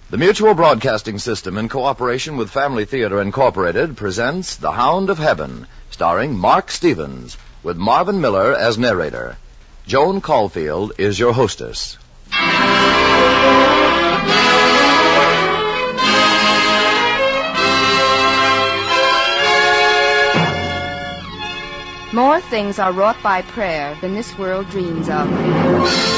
The Mutual Broadcasting System, in cooperation with Family Theater Incorporated, presents The Hound of Heaven, starring Mark Stevens, with Marvin Miller as narrator. Joan Caulfield is your hostess. More things are wrought by prayer than this world dreams of.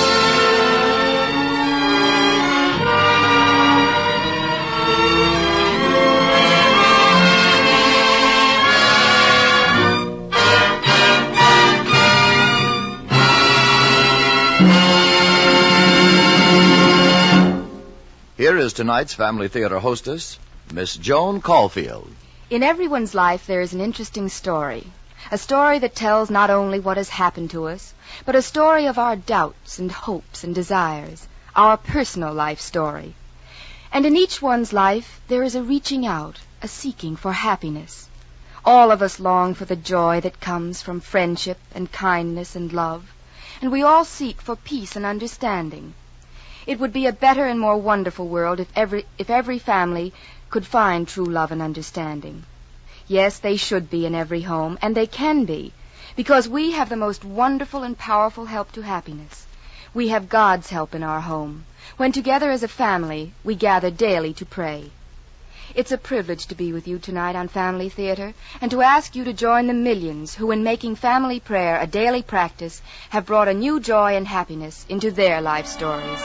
Here is tonight's Family Theater hostess, Miss Joan Caulfield. In everyone's life there is an interesting story. A story that tells not only what has happened to us, but a story of our doubts and hopes and desires, our personal life story. And in each one's life there is a reaching out, a seeking for happiness. All of us long for the joy that comes from friendship and kindness and love, and we all seek for peace and understanding. It would be a better and more wonderful world if every family could find true love and understanding. Yes, they should be in every home, and they can be, because we have the most wonderful and powerful help to happiness. We have God's help in our home, when together as a family we gather daily to pray. It's a privilege to be with you tonight on Family Theater, and to ask you to join the millions who, in making family prayer a daily practice, have brought a new joy and happiness into their life stories.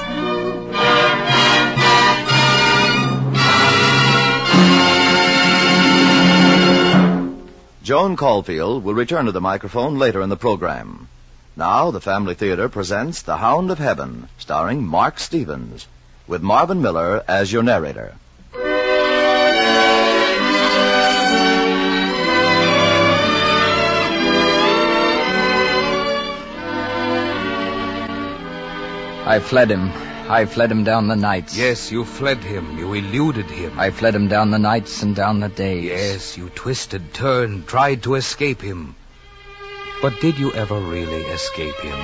Joan Caulfield will return to the microphone later in the program. Now, the Family Theater presents The Hound of Heaven, starring Mark Stevens, with Marvin Miller as your narrator. I fled him down the nights. Yes, you fled him. You eluded him. I fled him down the nights and down the days. Yes, you twisted, turned, tried to escape him. But did you ever really escape him?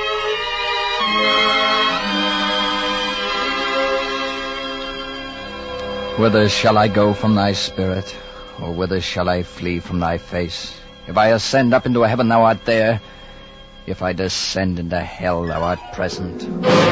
Whither shall I go from thy spirit? Or whither shall I flee from thy face? If I ascend up into heaven, thou art there. If I descend into hell, thou art present.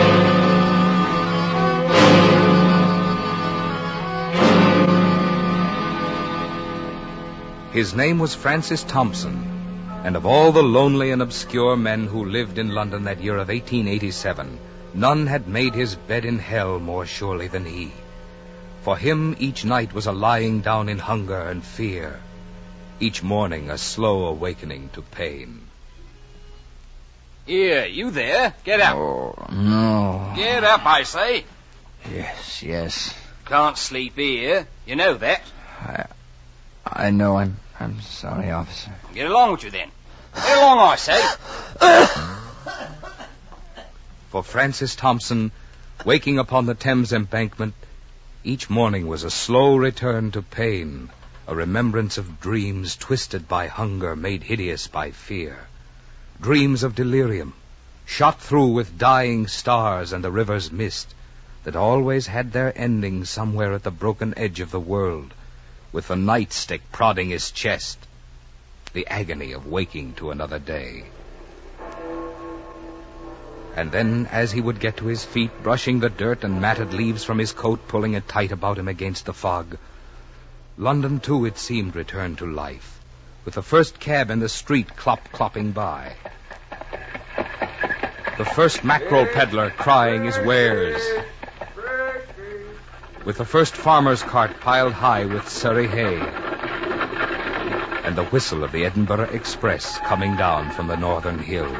His name was Francis Thompson, and of all the lonely and obscure men who lived in London that year of 1887, none had made his bed in hell more surely than he. For him, each night was a lying down in hunger and fear, each morning a slow awakening to pain. Here, you there? Get up. Oh, no. Get up, I say. Yes. Can't sleep here. You know that. I know. I'm sorry, officer. Get along with you, then. Get along, I say. For Francis Thompson, waking upon the Thames embankment, each morning was a slow return to pain, a remembrance of dreams twisted by hunger, made hideous by fear. Dreams of delirium, shot through with dying stars and the river's mist, that always had their ending somewhere at the broken edge of the world, with the nightstick prodding his chest, the agony of waking to another day. And then, as he would get to his feet, brushing the dirt and matted leaves from his coat, pulling it tight about him against the fog, London, too, it seemed, returned to life, with the first cab in the street clopping by, the first mackerel peddler crying his wares, with the first farmer's cart piled high with Surrey hay, and the whistle of the Edinburgh Express coming down from the northern hills.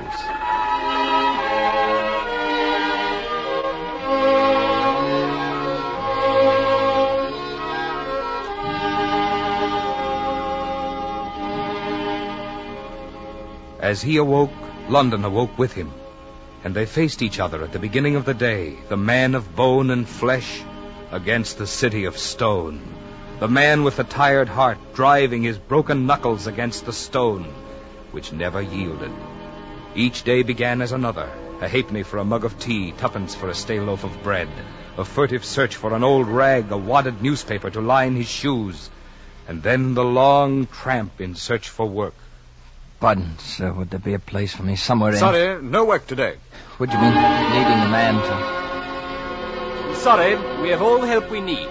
As he awoke, London awoke with him, and they faced each other at the beginning of the day, the man of bone and flesh against the city of stone, the man with the tired heart driving his broken knuckles against the stone, which never yielded. Each day began as another, A halfpenny for a mug of tea, tuppence for a stale loaf of bread, a furtive search for an old rag, a wadded newspaper to line his shoes, and then the long tramp in search for work. Pardon, sir, would there be a place for me somewhere in... Sorry, no work today. Would you mean needing a man to... Sorry, we have all the help we need.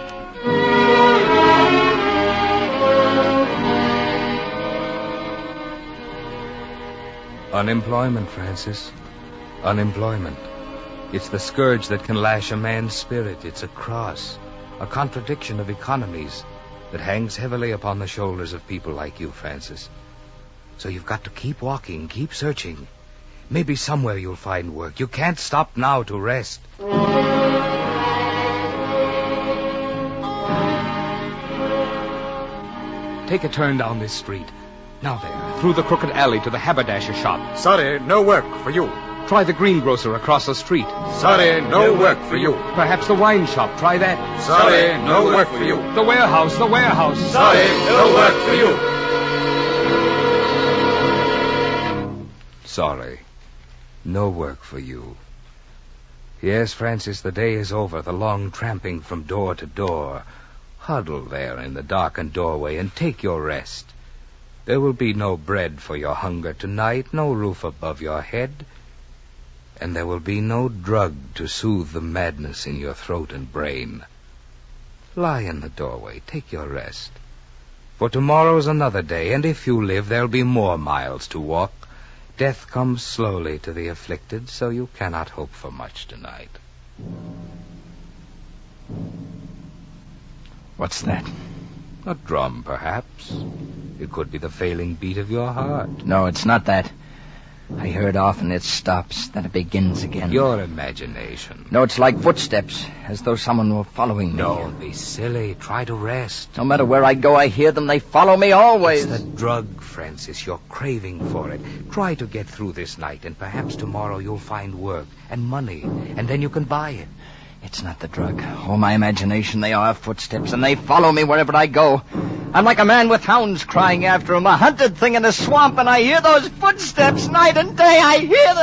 Unemployment, Francis. Unemployment. It's the scourge that can lash a man's spirit. It's a cross, a contradiction of economies that hangs heavily upon the shoulders of people like you, Francis. So you've got to keep walking, keep searching. Maybe somewhere you'll find work. You can't stop now to rest. Take a turn down this street. Now there, through the crooked alley to the haberdasher shop. Sorry, no work for you. Try the greengrocer across the street. Sorry, no work for you. Perhaps the wine shop. Try that. Sorry, no work for you. The warehouse, the warehouse. Sorry, no work for you. Sorry. No work for you. Yes, Francis, the day is over, the long tramping from door to door. Huddle there in the darkened doorway and take your rest. There will be no bread for your hunger tonight, no roof above your head, and there will be no drug to soothe the madness in your throat and brain. Lie in the doorway, take your rest. For tomorrow's another day, and if you live, there'll be more miles to walk. Death comes slowly to the afflicted, so you cannot hope for much tonight. What's that? A drum, perhaps. It could be the failing beat of your heart. No, it's not that. I hear it often. It stops, then it begins again. Your imagination. No, it's like footsteps, as though someone were following me. Don't be silly. Try to rest. No matter where I go, I hear them. They follow me always. It's the drug, Francis. You're craving for it. Try to get through this night, and perhaps tomorrow you'll find work and money, and then you can buy it. It's not the drug. Oh, my imagination. They are footsteps, and they follow me wherever I go. I'm like a man with hounds crying after him, a hunted thing in a swamp, and I hear those footsteps night and day. I hear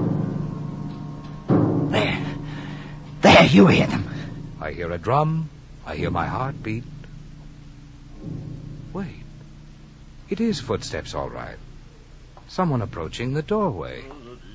them. There, you hear them. I hear a drum. I hear my heart beat. Wait. It is footsteps, all right. Someone approaching the doorway.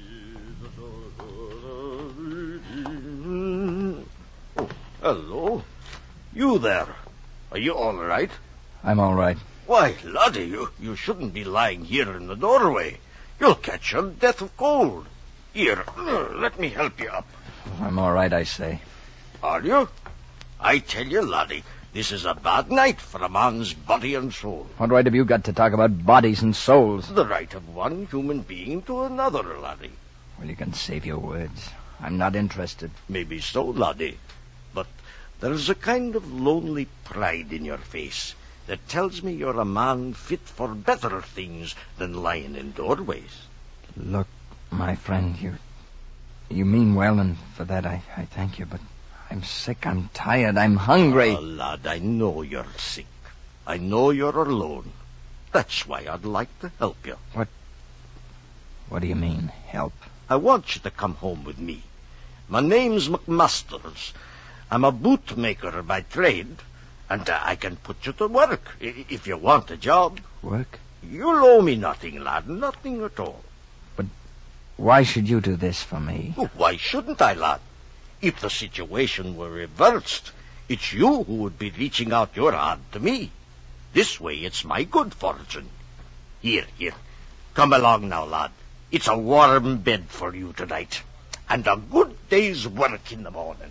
Hello. You there. Are you all right? I'm all right. Why, laddie, you shouldn't be lying here in the doorway. You'll catch your death of cold. Here, let me help you up. I'm all right, I say. Are you? I tell you, laddie, this is a bad night for a man's body and soul. What right have you got to talk about bodies and souls? The right of one human being to another, laddie. Well, you can save your words. I'm not interested. Maybe so, laddie. But there's a kind of lonely pride in your face that tells me you're a man fit for better things than lying in doorways. Look, my friend, you mean well, and for that I thank you, but I'm sick, I'm tired, I'm hungry. Oh, lad, I know you're sick. I know you're alone. That's why I'd like to help you. What do you mean, help? I want you to come home with me. My name's McMasters. I'm a bootmaker by trade, and I can put you to work if you want a job. Work? You'll owe me nothing, lad, nothing at all. But why should you do this for me? Oh, why shouldn't I, lad? If the situation were reversed, it's you who would be reaching out your hand to me. This way it's my good fortune. Here, come along now, lad. It's a warm bed for you tonight, and a good day's work in the morning.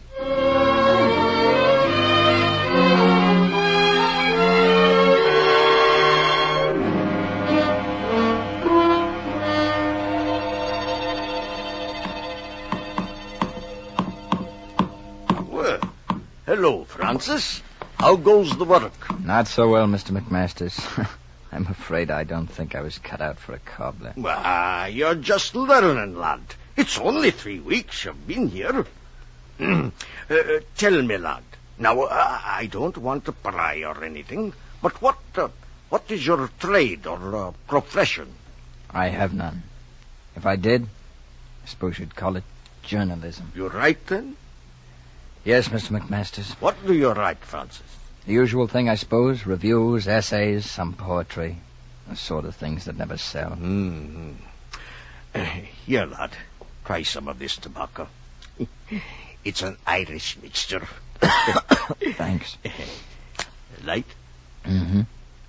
Well, hello, Francis. How goes the work? Not so well, Mr. McMasters. I'm afraid I don't think I was cut out for a cobbler. Well, you're just learning, lad. It's only 3 weeks you've been here. Tell me, lad. Now, I don't want to pry or anything, but what is your trade or profession? I have none. If I did, I suppose you'd call it journalism. You write, then? Yes, Mr. McMasters. What do you write, Francis? The usual thing, I suppose. Reviews, essays, some poetry. The sort of things that never sell. Mm-hmm. Here, lad. Try some of this tobacco. It's an Irish mixture. Thanks. Light? Mm-hmm.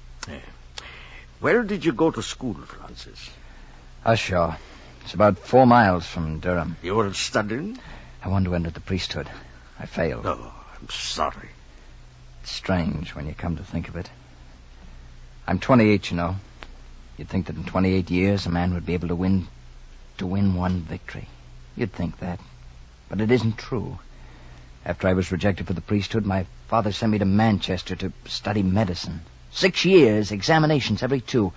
Where did you go to school, Francis? Ushaw. It's about 4 miles from Durham. You were studying? I wanted to enter the priesthood. I failed. Oh, I'm sorry. It's strange when you come to think of it. I'm 28, you know. You'd think that in 28 years a man would be able to win one victory. You'd think that. But it isn't true. After I was rejected for the priesthood, my father sent me to Manchester to study medicine. 6 years, examinations every 2.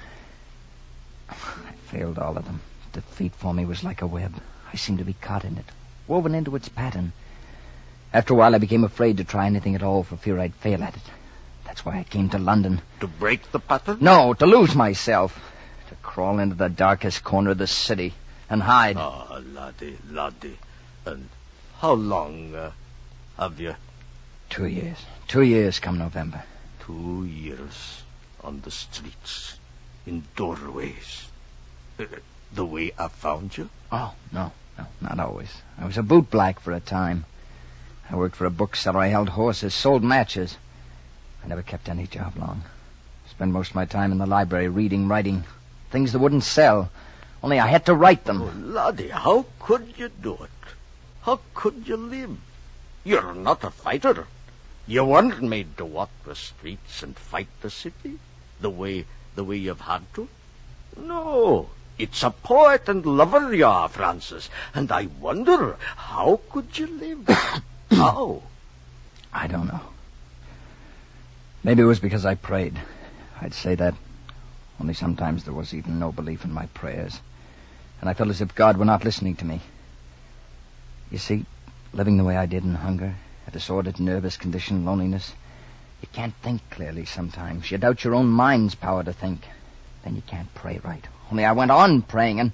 I failed all of them. Defeat for me was like a web. I seemed to be caught in it, woven into its pattern. After a while, I became afraid to try anything at all for fear I'd fail at it. That's why I came to London. To break the pattern? No, to lose myself. To crawl into the darkest corner of the city and hide. Oh, laddie. And how long have you? 2 years. 2 years come November. 2 years on the streets, in doorways. The way I found you? Oh, no, not always. I was a bootblack for a time. I worked for a bookseller. I held horses, sold matches. I never kept any job long. Spent most of my time in the library reading, writing. Things that wouldn't sell. Only I had to write them. Oh, laddie, how could you do it? How could you live? You're not a fighter. You weren't made to walk the streets and fight the city the way you've had to. No, it's a poet and lover you are, Francis. And I wonder, how could you live? How? I don't know. Maybe it was because I prayed. I'd say that. Only sometimes there was even no belief in my prayers. And I felt as if God were not listening to me. You see, living the way I did in hunger, a disordered nervous condition, loneliness, you can't think clearly sometimes. You doubt your own mind's power to think. Then you can't pray right. Only I went on praying, and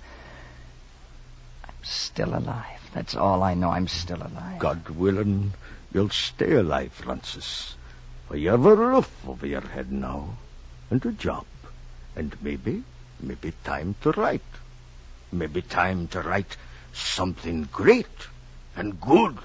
I'm still alive. That's all I know. I'm still alive. God willing, you'll stay alive, Francis. For you have a roof over your head now, and a job, and maybe time to write. Maybe time to write something great and good.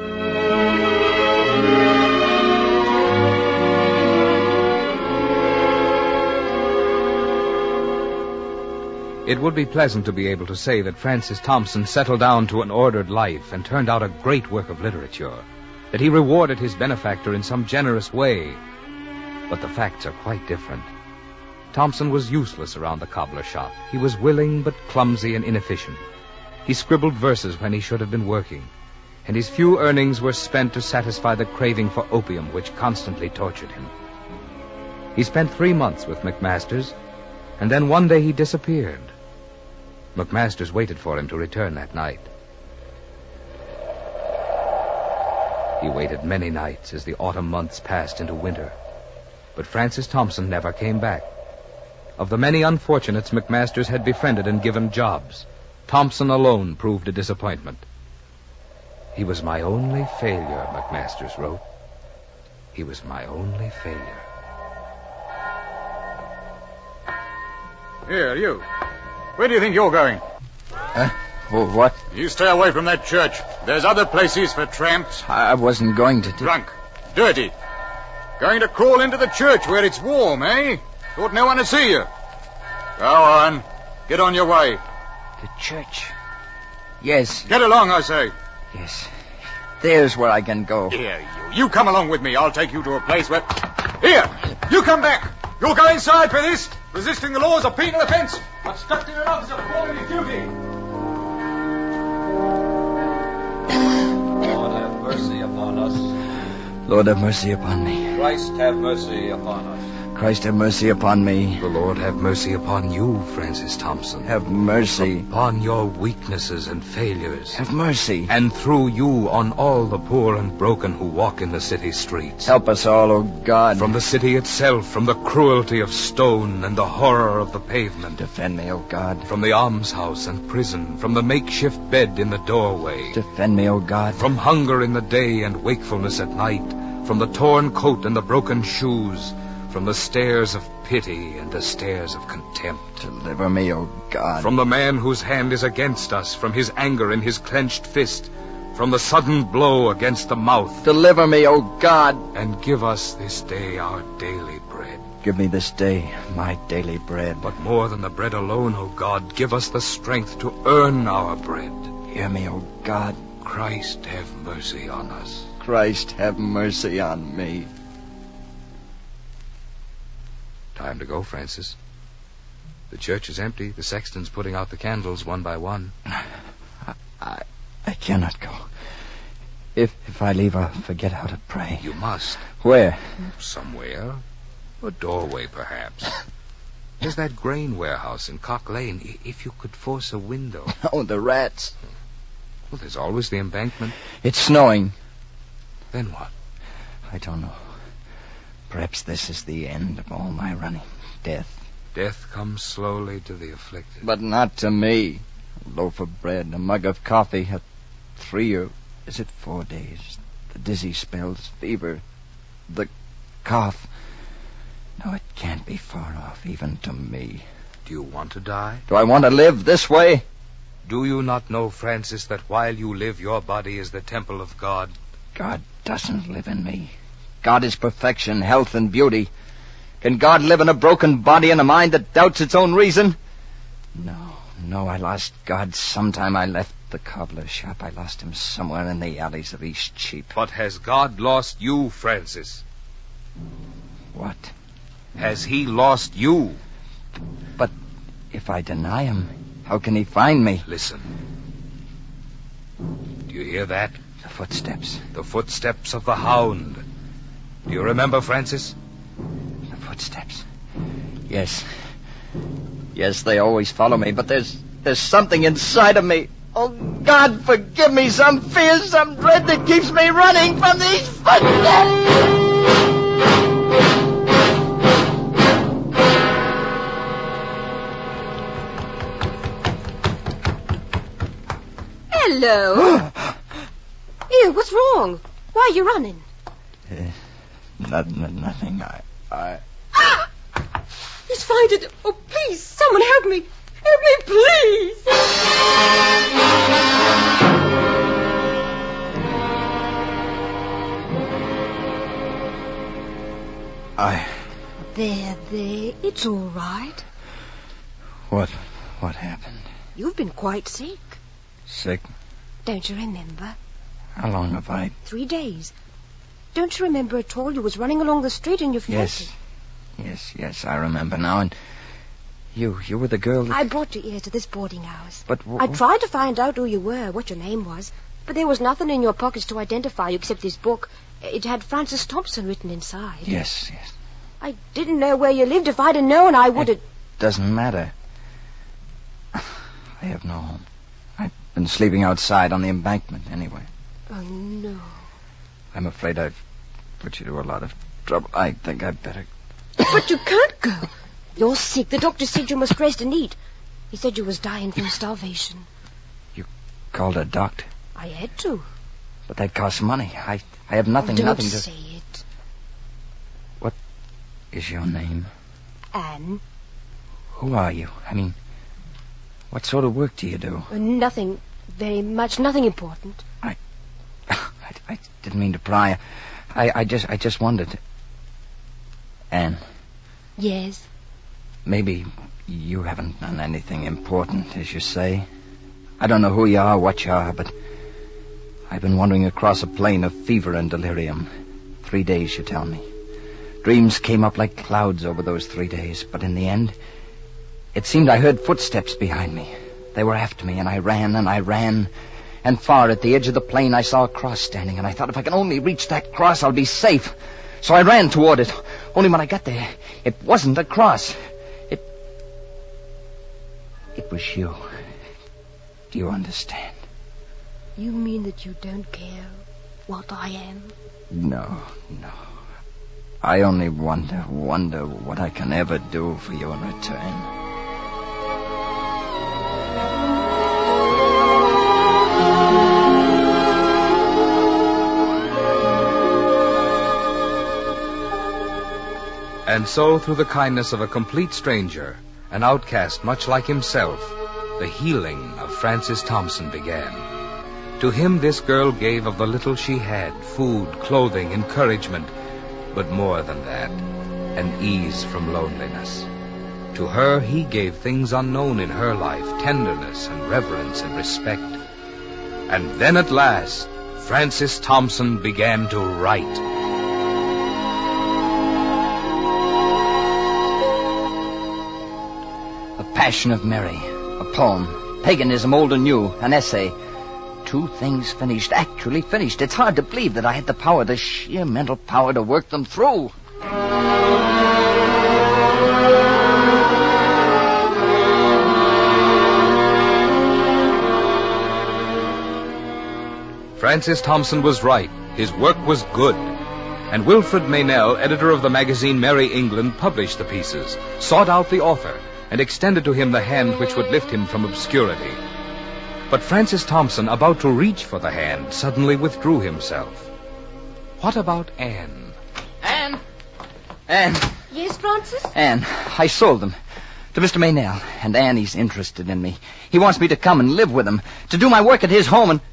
It would be pleasant to be able to say that Francis Thompson settled down to an ordered life and turned out a great work of literature, that he rewarded his benefactor in some generous way. But the facts are quite different. Thompson was useless around the cobbler shop. He was willing but clumsy and inefficient. He scribbled verses when he should have been working, and his few earnings were spent to satisfy the craving for opium which constantly tortured him. He spent 3 months with McMasters, and then one day he disappeared. McMasters waited for him to return that night. He waited many nights as the autumn months passed into winter. But Francis Thompson never came back. Of the many unfortunates McMasters had befriended and given jobs, Thompson alone proved a disappointment. He was my only failure, McMasters wrote. He was my only failure. Here, you. Where do you think you're going? Oh, what? You stay away from that church. There's other places for tramps. I wasn't going to... Drunk. Dirty. Going to crawl into the church where it's warm, eh? Thought no one would see you. Go on. Get on your way. The church? Yes. Get along, I say. Yes. There's where I can go. Here, you. You come along with me. I'll take you to a place where... Here! You come back! You'll go inside for this. Resisting the law is a penal offence. Obstructing an officer performing his duty. Lord have mercy upon us. Lord have mercy upon me. Christ have mercy upon us. Christ, have mercy upon me. The Lord have mercy upon you, Francis Thompson. Have mercy. Upon your weaknesses and failures. Have mercy. And through you on all the poor and broken who walk in the city streets. Help us all, O God. From the city itself, from the cruelty of stone and the horror of the pavement. Defend me, O God. From the almshouse and prison, from the makeshift bed in the doorway. Defend me, O God. From hunger in the day and wakefulness at night. From the torn coat and the broken shoes. From the stares of pity and the stares of contempt. Deliver me, O God. From the man whose hand is against us, from his anger in his clenched fist, from the sudden blow against the mouth. Deliver me, O God. And give us this day our daily bread. Give me this day my daily bread. But more than the bread alone, O God, give us the strength to earn our bread. Hear me, O God. Christ, have mercy on us. Christ, have mercy on me. Time to go, Francis. The church is empty. The sexton's putting out the candles one by one. I cannot go. If I leave, I'll forget how to pray. You must. Where? Somewhere. A doorway, perhaps. There's that grain warehouse in Cock Lane. If you could force a window. Oh, the rats. Well, there's always the embankment. It's snowing. Then what? I don't know. Perhaps this is the end of all my running. Death. Death comes slowly to the afflicted. But not to me. A loaf of bread, a mug of coffee, 3 or is it 4 days? The dizzy spells, fever, the cough. No, it can't be far off, even to me. Do you want to die? Do I want to live this way? Do you not know, Francis, that while you live, your body is the temple of God? God doesn't live in me. God is perfection, health, and beauty. Can God live in a broken body and a mind that doubts its own reason? No, I lost God sometime I left the cobbler's shop. I lost him somewhere in the alleys of East Cheap. But has God lost you, Francis? What? Has he lost you? But if I deny him, how can he find me? Listen. Do you hear that? The footsteps. The footsteps of the hound. Do you remember, Francis? The footsteps. Yes. Yes, they always follow me, but there's something inside of me. Oh, God, forgive me some fear, some dread that keeps me running from these footsteps. Hello. Ew, what's wrong? Why are you running? Nothing. I... Ah! He's find it. Oh, please, someone help me. Help me, please. There. It's all right. What happened? You've been quite sick. Sick? Don't you remember? How long have I... 3 days. Don't you remember at all? You was running along the street and you fainted. Yes, I remember now. And you were the girl that... I brought you here to this boarding house. But... I tried to find out who you were, what your name was, but there was nothing in your pockets to identify you except this book. It had Francis Thompson written inside. Yes. I didn't know where you lived. If I'd have known, I would have... Doesn't matter. I have no home. I've been sleeping outside on the embankment anyway. Oh, no. I'm afraid I've put you to a lot of trouble. I think I'd better... But you can't go. You're sick. The doctor said you must rest and eat. He said you was dying from starvation. You called a doctor? I had to. But that costs money. I have nothing Don't to... say it. What is your name? Anne. Who are you? I mean, what sort of work do you do? Nothing. Very much. Nothing important. I didn't mean to pry. I just wondered. Anne. Yes? Maybe you haven't done anything important, as you say. I don't know who you are, what you are, but I've been wandering across a plain of fever and delirium. 3 days, you tell me. Dreams came up like clouds over those 3 days, but in the end, it seemed I heard footsteps behind me. They were after me, and I ran, and far at the edge of the plain I saw a cross standing, and I thought if I can only reach that cross, I'll be safe. So I ran toward it. Only when I got there, it wasn't a cross. It was you. Do you understand? You mean that you don't care what I am? No. I only wonder what I can ever do for you in return. And so, through the kindness of a complete stranger, an outcast much like himself, the healing of Francis Thompson began. To him, this girl gave of the little she had, food, clothing, encouragement, but more than that, an ease from loneliness. To her, he gave things unknown in her life, tenderness and reverence and respect. And then at last, Francis Thompson began to write. Passion of Mary, a poem, Paganism Old and New, an essay. 2 things finished, actually finished. It's hard to believe that I had the power, the sheer mental power to work them through. Francis Thompson was right. His work was good. And Wilfred Meynell, editor of the magazine Merry England, published the pieces, sought out the author, and extended to him the hand which would lift him from obscurity. But Francis Thompson, about to reach for the hand, suddenly withdrew himself. What about Anne? Anne! Yes, Francis? Anne, I sold them to Mr. Meynell, and Anne, he's interested in me. He wants me to come and live with him, to do my work at his home, and...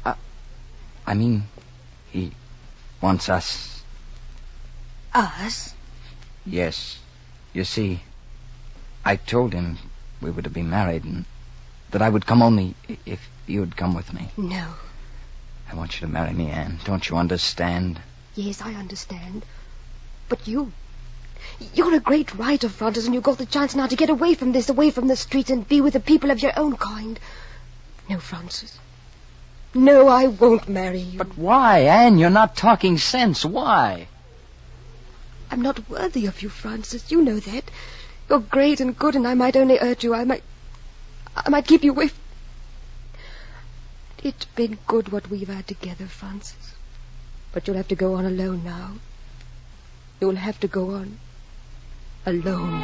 he wants us. Us? Yes. You see, I told him we were to be married and that I would come only if you'd come with me. No. I want you to marry me, Anne. Don't you understand? Yes, I understand. But you're a great writer, Francis, and you've got the chance now to get away from this, away from the streets, and be with the people of your own kind. No, Francis. No, I won't marry you. But why, Anne? You're not talking sense. Why? I'm not worthy of you, Francis. You know that. You're great and good, and I might only hurt you. I might keep you away. It's been good what we've had together, Francis. But you'll have to go on alone now. You'll have to go on alone.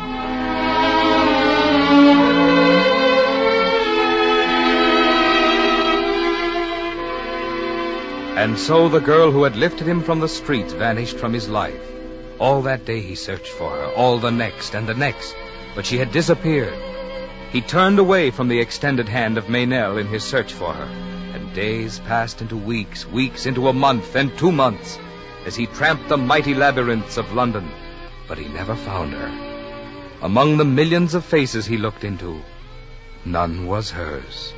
And so the girl who had lifted him from the streets vanished from his life. All that day he searched for her, all the next and the next, but she had disappeared. He turned away from the extended hand of Meynell in his search for her, and days passed into weeks, weeks into a month, and 2 months, as he tramped the mighty labyrinths of London, but he never found her. Among the millions of faces he looked into, none was hers.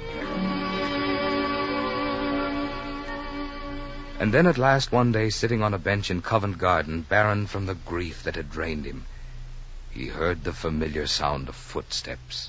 And then at last one day, sitting on a bench in Covent Garden, barren from the grief that had drained him, he heard the familiar sound of footsteps.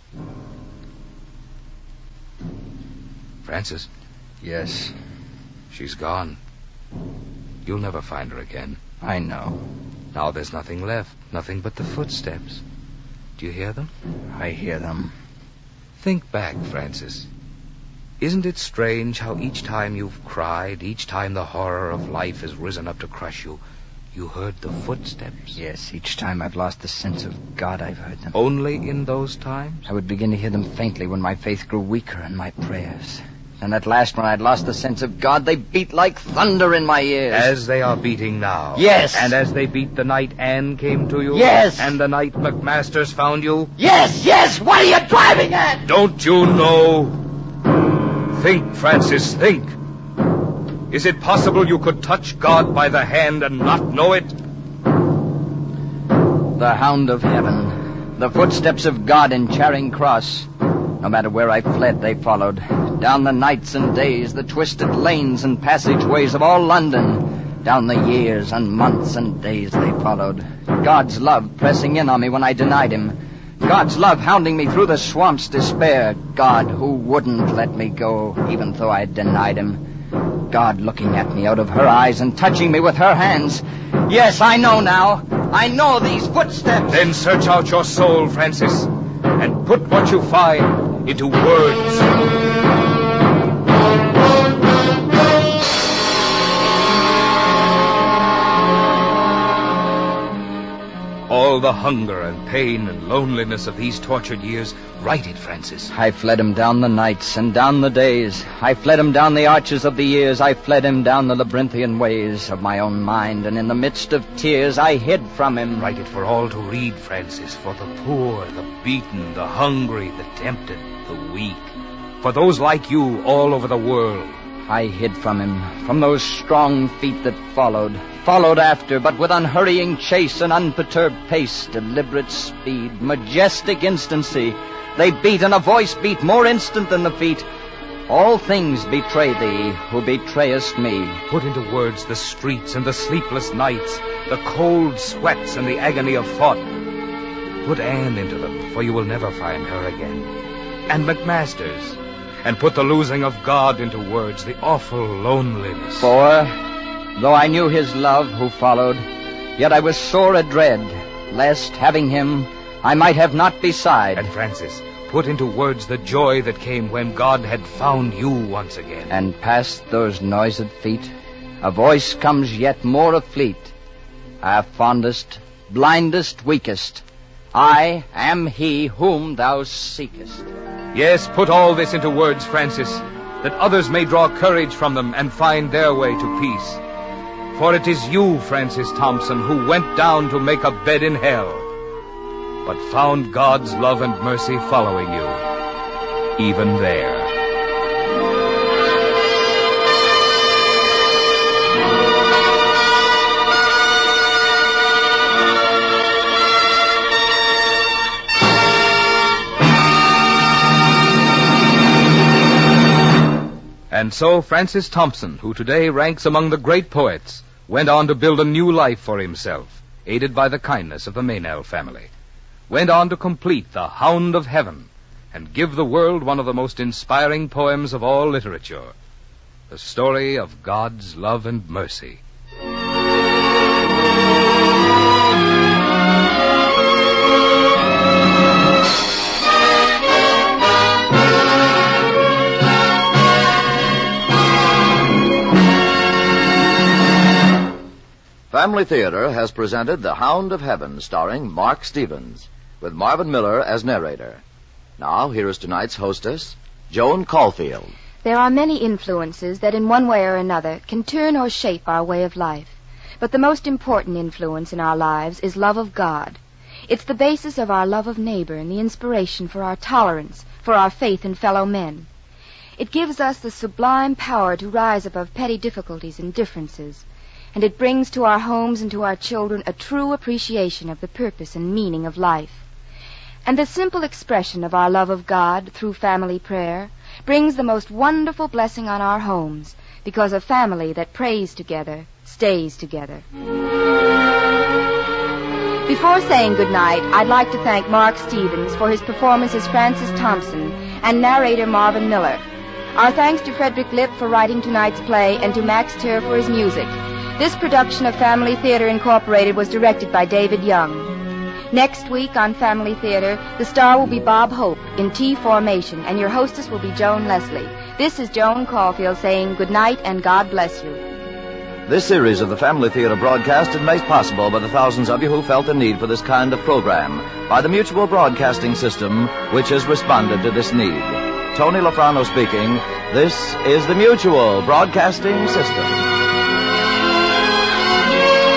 Francis? Yes. She's gone. You'll never find her again. I know. Now there's nothing left, nothing but the footsteps. Do you hear them? I hear them. Think back, Francis. Isn't it strange how each time you've cried, each time the horror of life has risen up to crush you, you heard the footsteps? Yes, each time I've lost the sense of God, I've heard them. Only in those times? I would begin to hear them faintly when my faith grew weaker in my prayers. And at last, when I'd lost the sense of God, they beat like thunder in my ears. As they are beating now? Yes. And as they beat the night Anne came to you? Yes. And the night McMasters found you? Yes. What are you driving at? Don't you know? Think, Francis, think. Is it possible you could touch God by the hand and not know it? The hound of heaven, the footsteps of God in Charing Cross. No matter where I fled, they followed. Down the nights and days, the twisted lanes and passageways of all London. Down the years and months and days they followed. God's love pressing in on me when I denied him. God's love hounding me through the swamp's despair. God who wouldn't let me go, even though I denied him. God looking at me out of her eyes and touching me with her hands. Yes, I know now. I know these footsteps. Then search out your soul, Francis, and put what you find into words. All the hunger and pain and loneliness of these tortured years, write it, Francis. I fled him down the nights and down the days. I fled him down the arches of the years. I fled him down the labyrinthian ways of my own mind, and in the midst of tears I hid from him. Write it for all to read, Francis, for the poor, the beaten, the hungry, the tempted, the weak, for those like you all over the world. I hid from him, from those strong feet that followed after, but with unhurrying chase and unperturbed pace, deliberate speed, majestic instancy. They beat, and a voice beat more instant than the feet. All things betray thee, who betrayest me. Put into words the streets and the sleepless nights, the cold sweats and the agony of thought. Put Anne into them, for you will never find her again. And McMasters. And put the losing of God into words, the awful loneliness. For, though I knew his love who followed, yet I was sore adread, lest, having him, I might have not beside. And Francis, put into words the joy that came when God had found you once again. And past those noised feet, a voice comes yet more afleet. Our fondest, blindest, weakest, I am he whom thou seekest. Yes, put all this into words, Francis, that others may draw courage from them and find their way to peace. For it is you, Francis Thompson, who went down to make a bed in hell, but found God's love and mercy following you, even there. And so Francis Thompson, who today ranks among the great poets, went on to build a new life for himself, aided by the kindness of the Meynell family. Went on to complete The Hound of Heaven and give the world one of the most inspiring poems of all literature, the story of God's love and mercy. Family Theater has presented The Hound of Heaven, starring Mark Stevens, with Marvin Miller as narrator. Now, here is tonight's hostess, Joan Caulfield. There are many influences that in one way or another can turn or shape our way of life. But the most important influence in our lives is love of God. It's the basis of our love of neighbor and the inspiration for our tolerance, for our faith in fellow men. It gives us the sublime power to rise above petty difficulties and differences. And it brings to our homes and to our children a true appreciation of the purpose and meaning of life. And the simple expression of our love of God through family prayer brings the most wonderful blessing on our homes, because a family that prays together stays together. Before saying goodnight, I'd like to thank Mark Stevens for his performance as Francis Thompson and narrator Marvin Miller. Our thanks to Frederick Lipp for writing tonight's play and to Max Terr for his music. This production of Family Theater Incorporated was directed by David Young. Next week on Family Theater, the star will be Bob Hope in T formation, and your hostess will be Joan Leslie. This is Joan Caulfield saying good night and God bless you. This series of the Family Theater broadcast is made possible by the thousands of you who felt the need for this kind of program, by the Mutual Broadcasting System, which has responded to this need. Tony Lafrano speaking. This is the Mutual Broadcasting System.